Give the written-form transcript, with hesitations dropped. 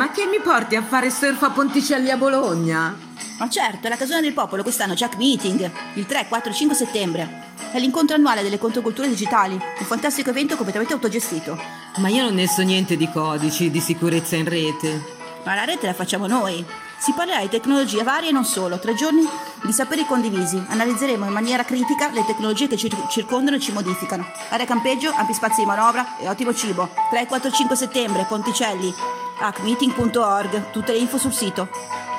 ma che mi porti a fare surf a Ponticelli a Bologna? Ma certo, è la Casona del Popolo quest'anno, c'è Hack Meeting, il 3, 4 e 5 settembre. È l'incontro annuale delle controculture digitali, un fantastico evento completamente autogestito. Ma io non ne so niente di codici, di sicurezza in rete. Ma la rete la facciamo noi. Si parlerà di tecnologie varie e non solo, 3 giorni di saperi condivisi. Analizzeremo in maniera critica le tecnologie che ci circondano e ci modificano. Area campeggio, ampi spazi di manovra e ottimo cibo. 3, 4 e 5 settembre, Ponticelli, hackmeeting.org, tutte le info sul sito.